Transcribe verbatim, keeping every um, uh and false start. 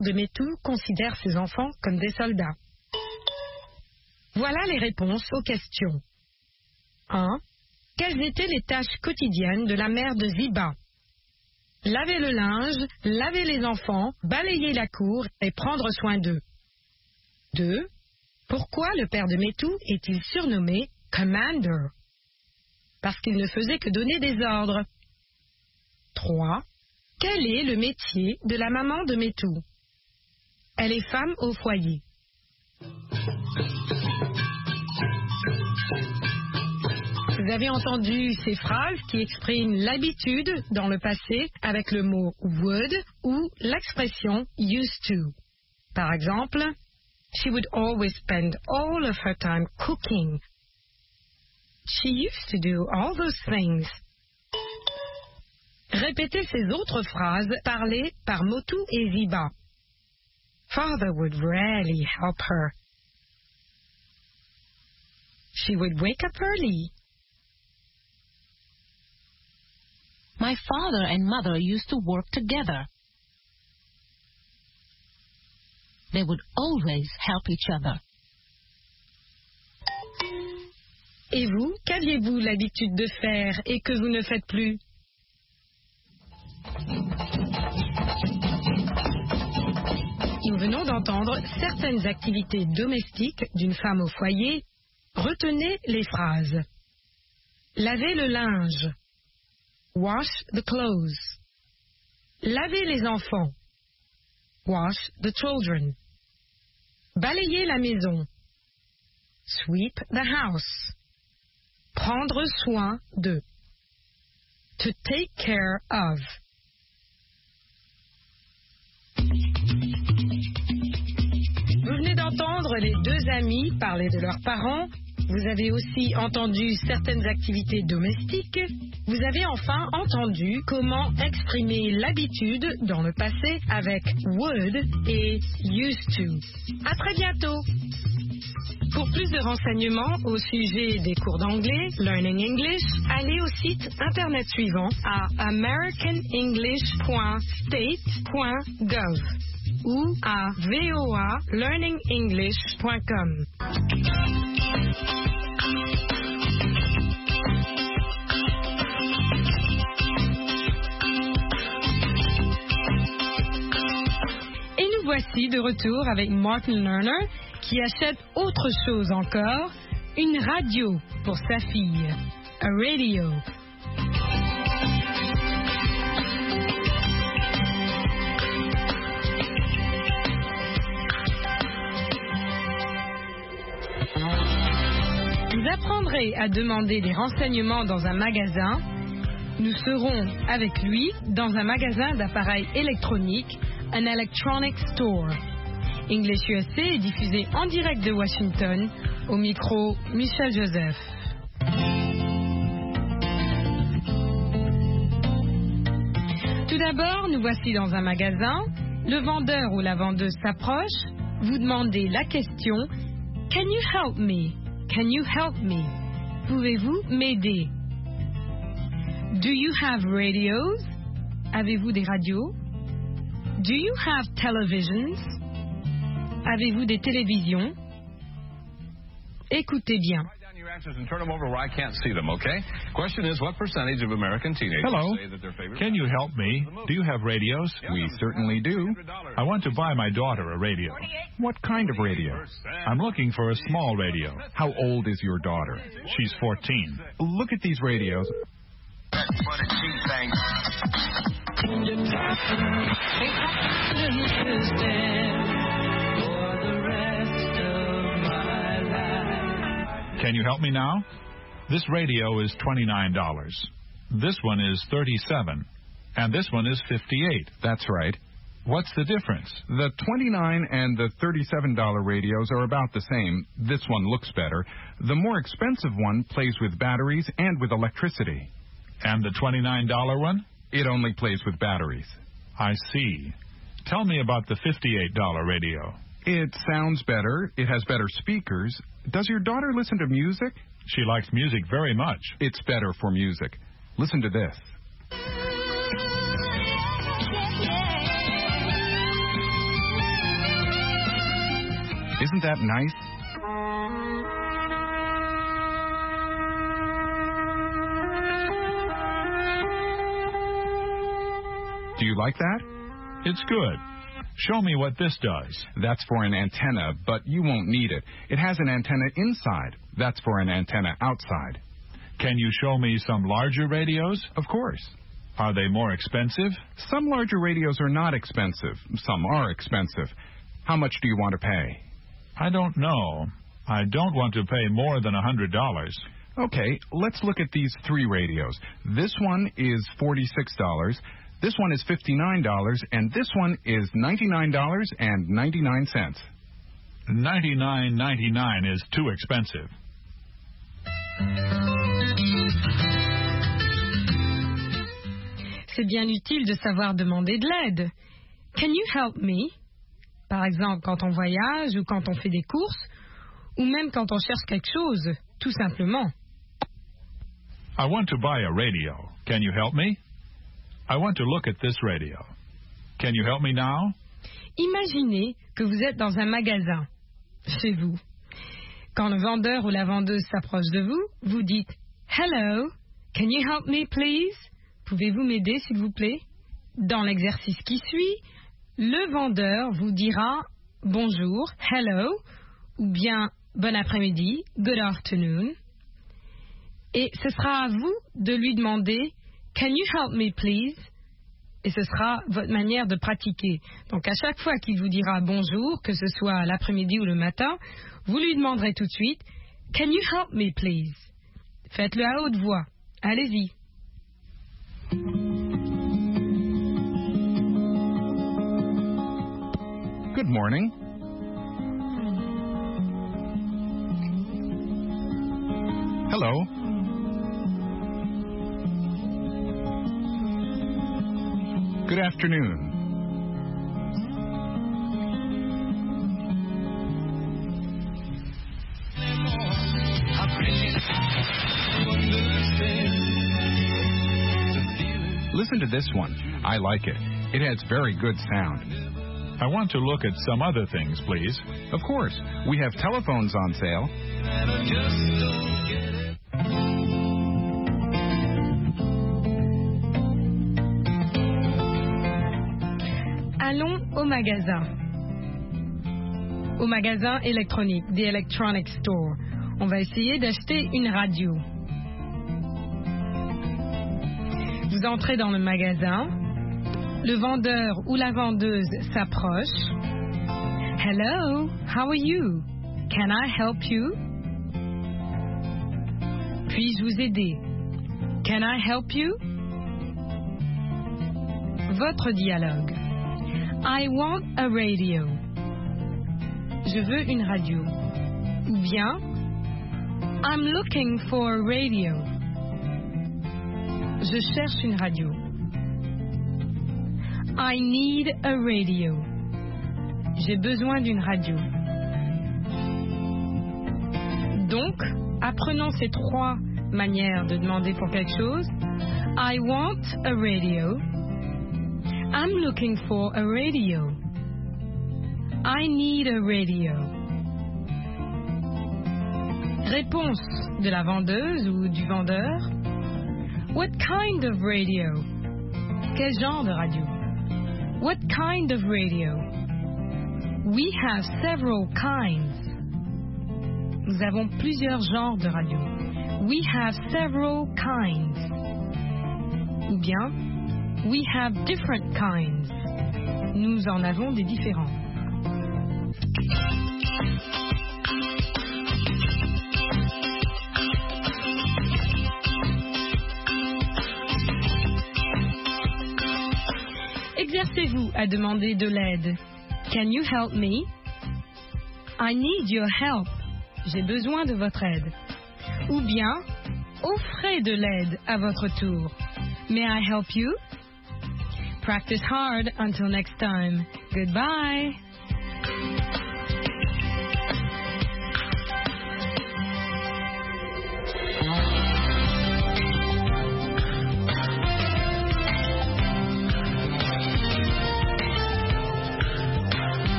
de Metu considère ses enfants comme des soldats. Voilà les réponses aux questions. un. Quelles étaient les tâches quotidiennes de la mère de Ziba? Laver le linge, laver les enfants, balayer la cour et prendre soin d'eux. deux. Pourquoi le père de Metu est-il surnommé Commander? Parce qu'il ne faisait que donner des ordres. trois. Quel est le métier de la maman de Metu? Elle est femme au foyer. Vous avez entendu ces phrases qui expriment l'habitude dans le passé avec le mot would ou l'expression used to. Par exemple, she would always spend all of her time cooking. She used to do all those things. Répétez ces autres phrases parlées par Motu et Ziba. Father would rarely help her. She would wake up early. My father and mother used to work together. They would always help each other. Et vous, qu'aviez-vous l'habitude de faire et que vous ne faites plus? Nous venons d'entendre certaines activités domestiques d'une femme au foyer. Retenez les phrases. Laver le linge. Wash the clothes. Laver les enfants. Wash the children. Balayer la maison. Sweep the house. Prendre soin de. To take care of. Vous venez d'entendre les deux amis parler de leurs parents. Vous avez aussi entendu certaines activités domestiques. Vous avez enfin entendu comment exprimer l'habitude dans le passé avec would et used to. À très bientôt. Pour plus de renseignements au sujet des cours d'anglais, Learning English, allez au site internet suivant à american english point state point gov ou à voa learning english point com. Et nous voici de retour avec Martin Lerner qui achète autre chose encore, une radio pour sa fille, a radio. Vous apprendrez à demander des renseignements dans un magasin. Nous serons avec lui dans un magasin d'appareils électroniques, un electronic store. English U S A est diffusé en direct de Washington, au micro Michel Joseph. Tout d'abord, nous voici dans un magasin. Le vendeur ou la vendeuse s'approche. Vous demandez la question « Can you help me? Can you help me? Pouvez-vous m'aider? Do you have radios? Avez-vous des radios? Do you have televisions? Avez-vous des télévisions? Écoutez bien. And turn them over where I can't see them, okay? Question is, what percentage of American teenagers Hello. say that their favorite... Can you help me? Do you have radios? We certainly do. I want to buy my daughter a radio. What kind of radio? I'm looking for a small radio. How old is your daughter? She's fourteen. Look at these radios. Can you help me now? This radio is twenty-nine dollars. This one is thirty-seven dollars. And this one is fifty-eight dollars. That's right. What's the difference? The twenty-nine dollars and the thirty-seven dollars radios are about the same. This one looks better. The more expensive one plays with batteries and with electricity. And the twenty-nine dollars one? It only plays with batteries. I see. Tell me about the fifty-eight dollars radio. It sounds better. It has better speakers. Does your daughter listen to music? She likes music very much. It's better for music. Listen to this. Isn't that nice? Do you like that? It's good. Show me what this does. That's for an antenna, but you won't need it. It has an antenna inside. That's for an antenna outside. Can you show me some larger radios? Of course. Are they more expensive? Some larger radios are not expensive. Some are expensive. How much do you want to pay? I don't know. I don't want to pay more than a hundred dollars. Okay, let's look at these three radios. This one is forty-six dollars. This one is fifty-nine dollars, and this one is ninety-nine dollars and ninety-nine cents. ninety-nine ninety-nine is too expensive. C'est bien utile de savoir demander de l'aide. Can you help me? Par exemple, quand on voyage ou quand on fait des courses, ou même quand on cherche quelque chose, tout simplement. I want to buy a radio. Can you help me? I want to look at this radio. Can you help me now? Imaginez que vous êtes dans un magasin, chez vous. Quand le vendeur ou la vendeuse s'approche de vous, vous dites « Hello, can you help me please? Pouvez-vous m'aider s'il vous plaît ?» Dans l'exercice qui suit, le vendeur vous dira « Bonjour, hello » ou bien « Bon après-midi, good afternoon ». Et ce sera à vous de lui demander « Can you help me please ?» Et ce sera votre manière de pratiquer. Donc à chaque fois qu'il vous dira bonjour, que ce soit l'après-midi ou le matin, vous lui demanderez tout de suite « Can you help me please ?» Faites-le à haute voix. Allez-y. Good morning. Hello. Good afternoon. Listen to this one. I like it. It has very good sound. I want to look at some other things, please. Of course. We have telephones on sale. Allons au magasin. Au magasin électronique, the electronic store. On va essayer d'acheter une radio. Vous entrez dans le magasin. Le vendeur ou la vendeuse s'approche. Hello, how are you? Can I help you? Puis-je vous aider? Can I help you? Votre dialogue. I want a radio. Je veux une radio. Ou bien, I'm looking for a radio. Je cherche une radio. I need a radio. J'ai besoin d'une radio. Donc, apprenons ces trois manières de demander pour quelque chose. I want a radio. I'm looking for a radio. I need a radio. Réponse de la vendeuse ou du vendeur. What kind of radio? Quel genre de radio? What kind of radio? We have several kinds. Nous avons plusieurs genres de radio. We have several kinds. Ou bien, we have different kinds. Nous en avons des différents. Exercez-vous à demander de l'aide. Can you help me? I need your help. J'ai besoin de votre aide. Ou bien, offrez de l'aide à votre tour. May I help you? Practice hard until next time. Goodbye.